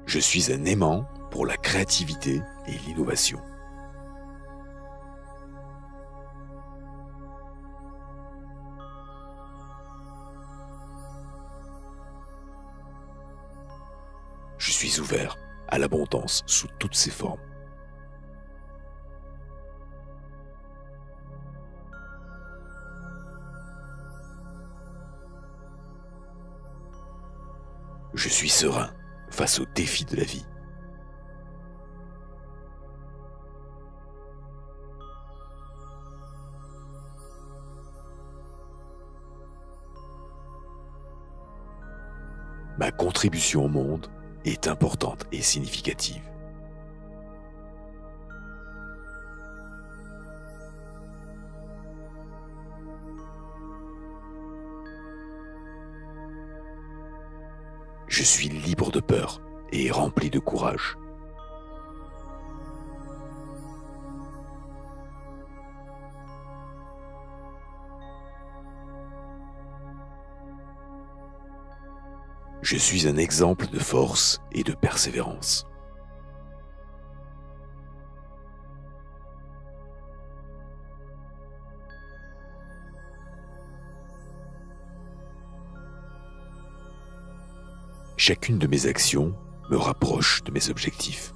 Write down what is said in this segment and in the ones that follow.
Je suis un aimant pour la créativité et l'innovation. Je suis ouvert à l'abondance sous toutes ses formes. Je suis serein face aux défis de la vie. Ma contribution au monde est importante et significative. Je suis libre de peur et rempli de courage. Je suis un exemple de force et de persévérance. Chacune de mes actions me rapproche de mes objectifs.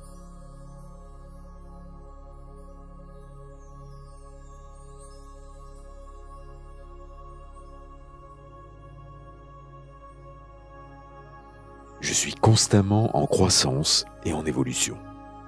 Je suis constamment en croissance et en évolution.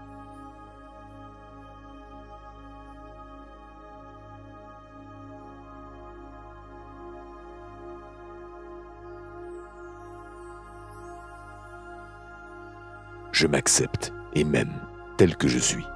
Je m'accepte et m'aime tel que je suis.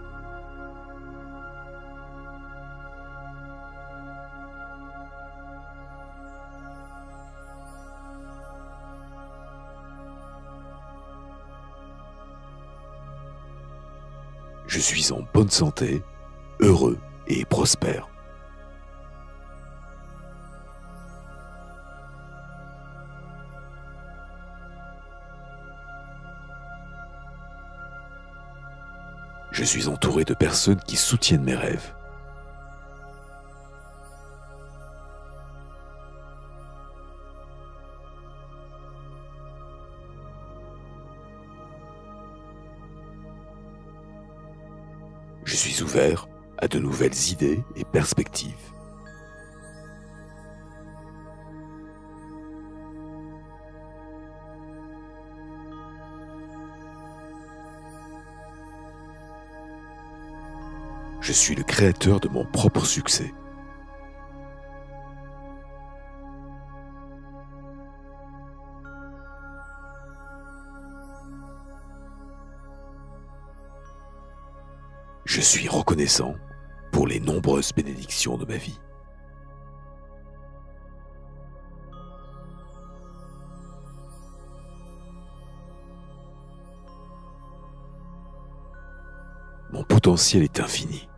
Je suis en bonne santé, heureux et prospère. Je suis entouré de personnes qui soutiennent mes rêves. Je suis ouvert à de nouvelles idées et perspectives. Je suis le créateur de mon propre succès. Je suis reconnaissant pour les nombreuses bénédictions de ma vie. Mon potentiel est infini.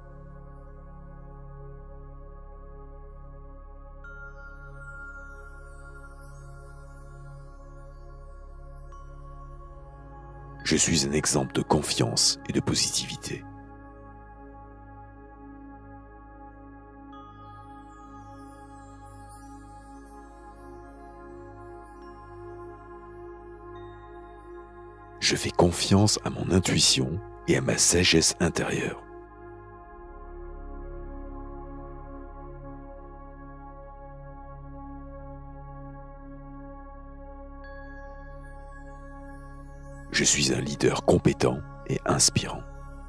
Je suis un exemple de confiance et de positivité. Je fais confiance à mon intuition et à ma sagesse intérieure. Je suis un leader compétent et inspirant.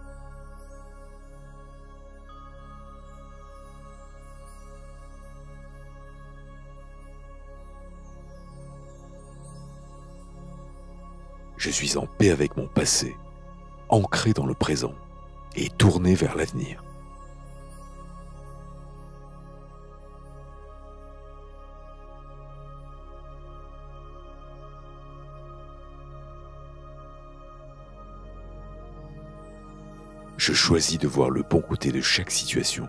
Je suis en paix avec mon passé, ancré dans le présent et tourné vers l'avenir. Je choisis de voir le bon côté de chaque situation.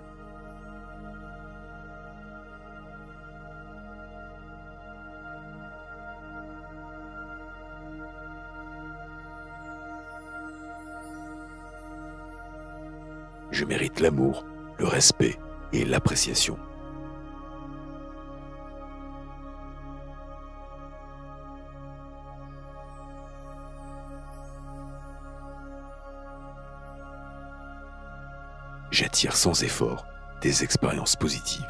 Je mérite l'amour, le respect et l'appréciation. J'attire sans effort des expériences positives.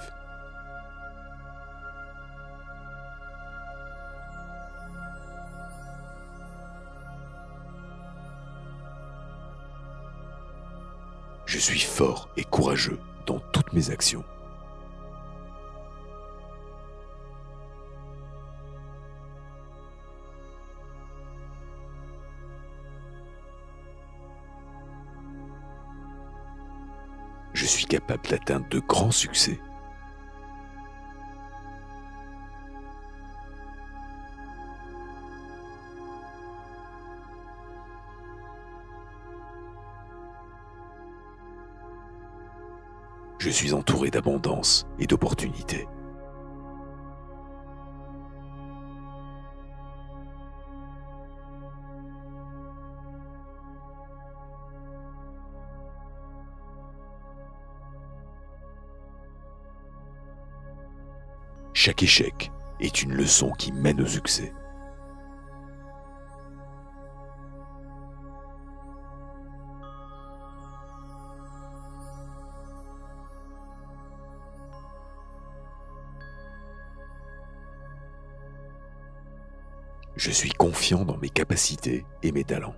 Je suis fort et courageux dans toutes mes actions. Je suis capable d'atteindre de grands succès. Je suis entouré d'abondance et d'opportunités. Chaque échec est une leçon qui mène au succès. Je suis confiant dans mes capacités et mes talents.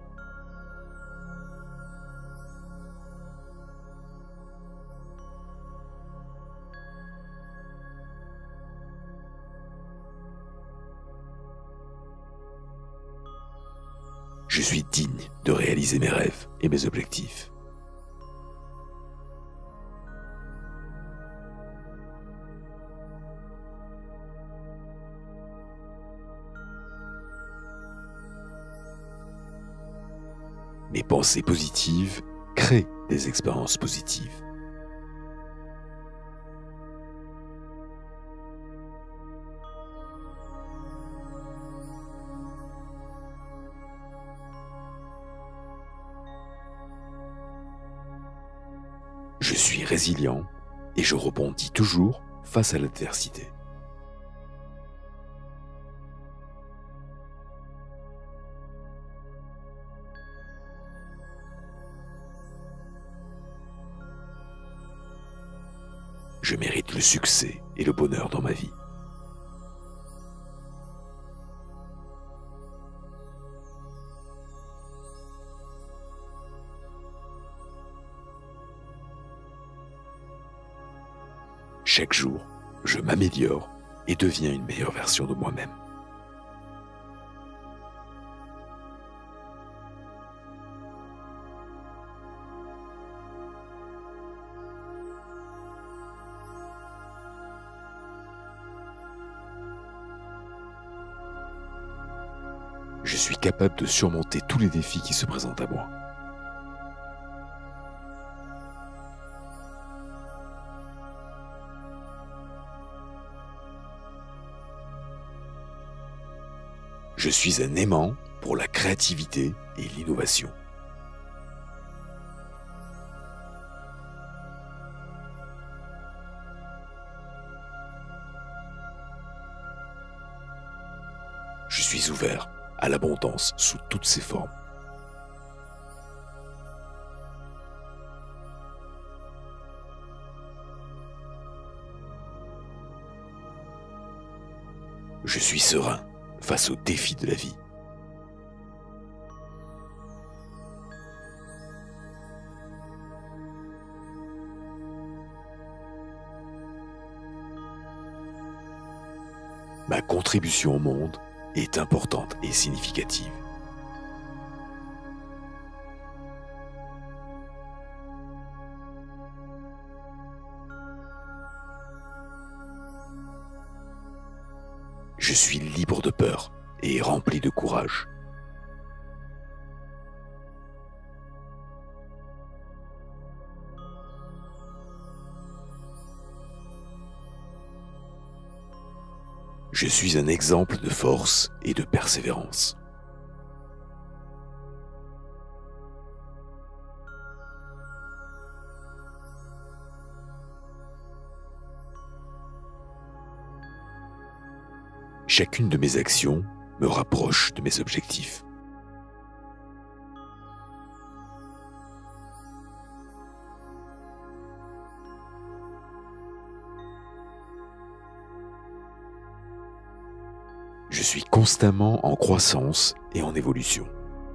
Je suis digne de réaliser mes rêves et mes objectifs. Mes pensées positives créent des expériences positives. Je suis résilient et je rebondis toujours face à l'adversité. Je mérite le succès et le bonheur dans ma vie. Chaque jour, je m'améliore et deviens une meilleure version de moi-même. Je suis capable de surmonter tous les défis qui se présentent à moi. Je suis un aimant pour la créativité et l'innovation. Je suis ouvert à l'abondance sous toutes ses formes. Je suis serein face aux défis de la vie. Ma contribution au monde est importante et significative. Je suis libre de peur et rempli de courage. Je suis un exemple de force et de persévérance. Chacune de mes actions me rapproche de mes objectifs. Je suis constamment en croissance et en évolution.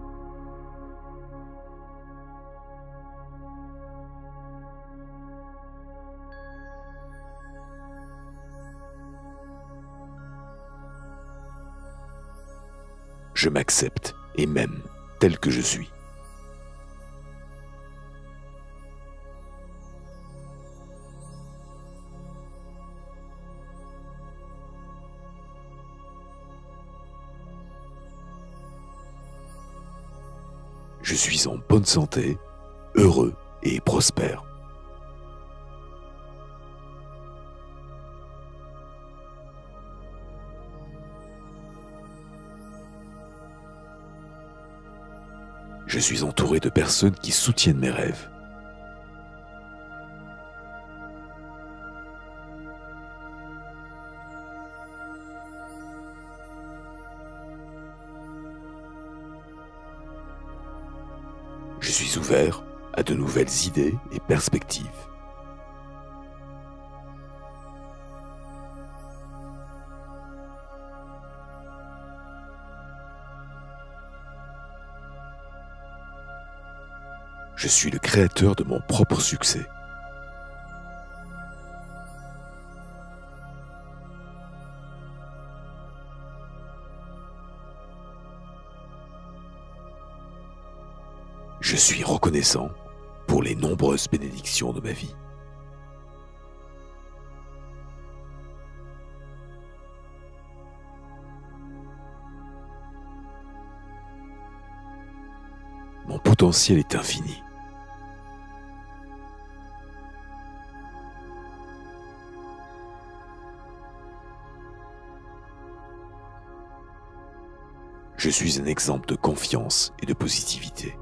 Je m'accepte et m'aime tel que je suis. Je suis en bonne santé, heureux et prospère. Je suis entouré de personnes qui soutiennent mes rêves. Je suis ouvert à de nouvelles idées et perspectives. Je suis le créateur de mon propre succès. Je suis reconnaissant pour les nombreuses bénédictions de ma vie. Mon potentiel est infini. Je suis un exemple de confiance et de positivité.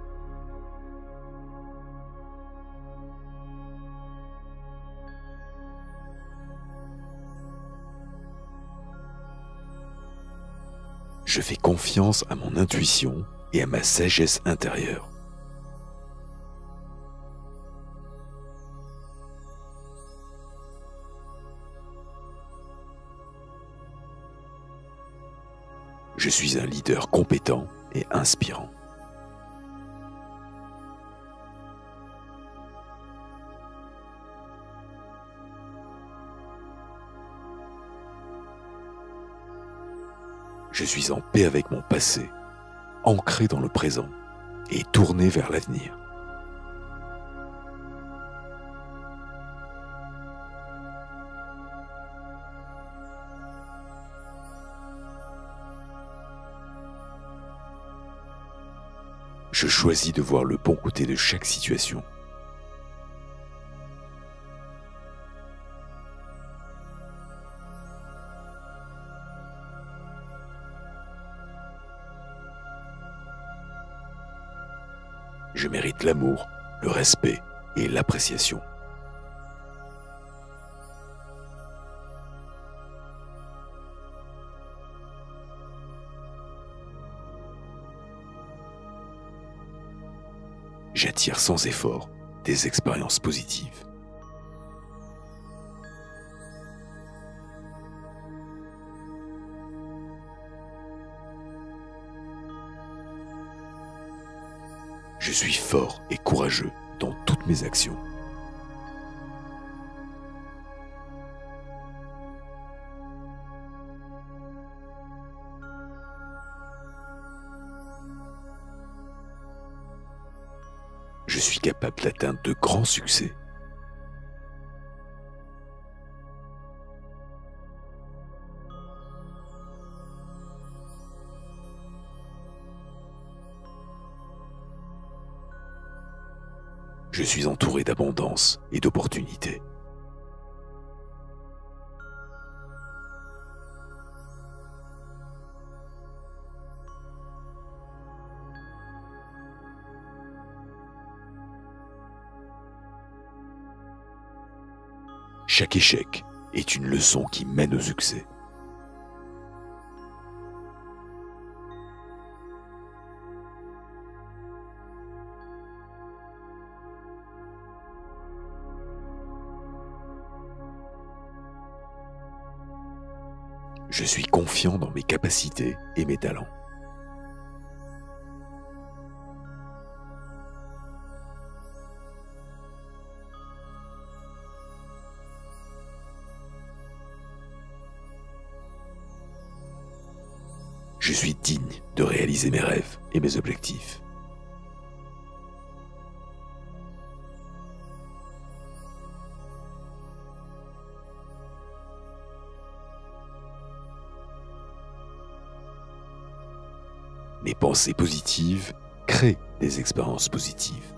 Je fais confiance à mon intuition et à ma sagesse intérieure. Je suis un leader compétent et inspirant. Je suis en paix avec mon passé, ancré dans le présent et tourné vers l'avenir. Je choisis de voir le bon côté de chaque situation. Je mérite l'amour, le respect et l'appréciation. J'attire sans effort des expériences positives. Je suis fort et courageux dans toutes mes actions. Je suis capable d'atteindre de grands succès. Je suis entouré d'abondance et d'opportunités. Chaque échec est une leçon qui mène au succès. Je suis confiant dans mes capacités et mes talents. Je suis digne de réaliser mes rêves et mes objectifs. Mes pensées positives créent des expériences positives.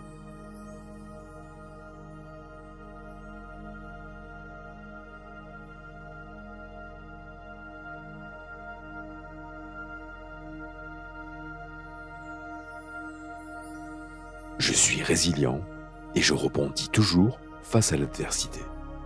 Je suis résilient et je rebondis toujours face à l'adversité.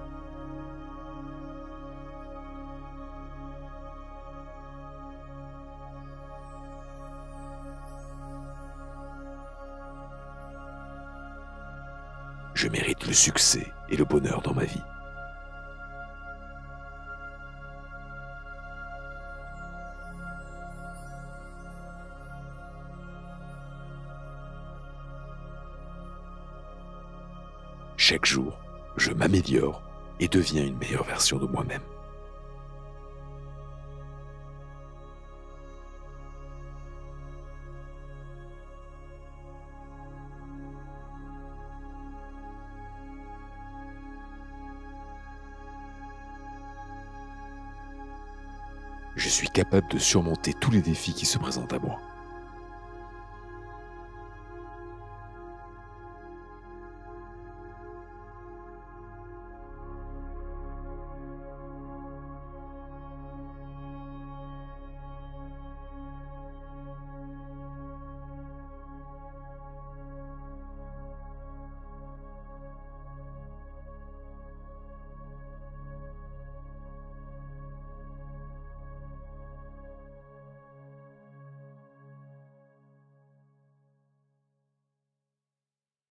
Je mérite le succès et le bonheur dans ma vie. Chaque jour, je m'améliore et deviens une meilleure version de moi-même. Je suis capable de surmonter tous les défis qui se présentent à moi.